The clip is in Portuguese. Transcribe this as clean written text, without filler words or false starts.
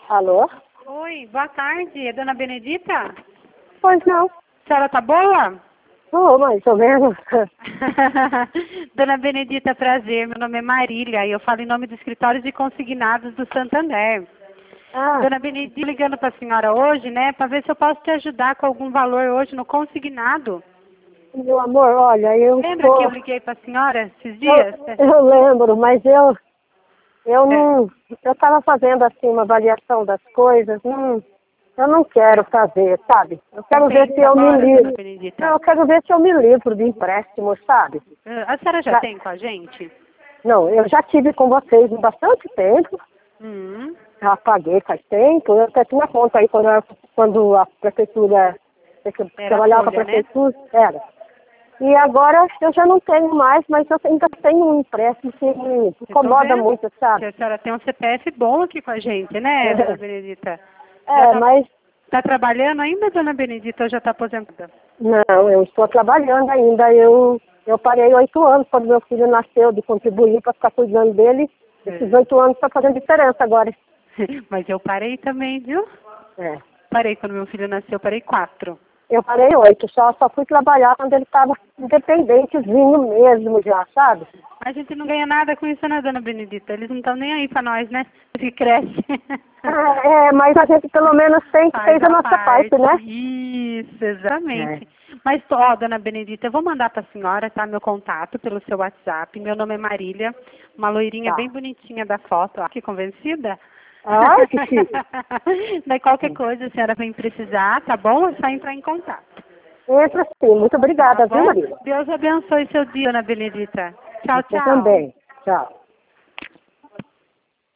Alô? Oi, boa tarde. É Dona Benedita? Pois não. A senhora tá boa? Mais ou menos. Dona Benedita, prazer. Meu nome é Marília e eu falo em nome do escritório de consignados do Santander. Ah, Dona Benedita, ligando para a senhora hoje, né, para ver se eu posso te ajudar com algum valor hoje no consignado. meu amor, olha, eu Lembra que estou... eu liguei para a senhora esses dias? Eu lembro, mas eu É. não... Eu estava fazendo, assim, uma avaliação das coisas, eu não quero fazer, sabe? Eu quero ver se eu me Agora, Dona livro. Benedita. Não, eu quero ver se eu me livro de empréstimo, sabe? A senhora já Já- tem com a gente? Não, eu já tive com vocês há bastante tempo, Hum. já paguei faz tempo, eu até tinha conta aí quando a prefeitura, eu Era trabalhava com a folha, né? prefeitura, era. E agora eu já não tenho mais, mas eu ainda tenho um empréstimo que me Eu tô incomoda vendo muito, que sabe? a senhora tem um CPF bom aqui com a gente, né, Dona Benedita? Já É, mas tá trabalhando ainda, Dona Benedita, ou já tá aposentada? não, eu estou trabalhando ainda. Eu parei 8 anos quando meu filho nasceu de contribuir para ficar cuidando dele. Esses 8 anos está fazendo diferença agora. Mas eu parei também, viu? É. Parei quando meu filho nasceu, parei 4. Eu parei 8, só fui trabalhar quando ele estava independentezinho mesmo já, sabe? A gente não ganha nada com isso, né, Dona Benedita? Eles não estão nem aí pra nós, né? Que cresce. Mas a gente pelo menos fez Faz a a nossa parte, né? Isso, É. exatamente. Mas, ó, Dona Benedita, eu vou mandar pra senhora, tá, meu contato pelo seu WhatsApp. Meu nome é Marília, uma loirinha Tá. bem bonitinha da foto. Ó, que convencida? Ai, que chique. Daí qualquer coisa a senhora vem precisar, tá bom? É só entrar em contato. Entra sim. Muito Tá obrigada, viu, bom? Marília? Deus abençoe seu dia, Dona Benedita. Tchau, Você tchau. também. Tchau.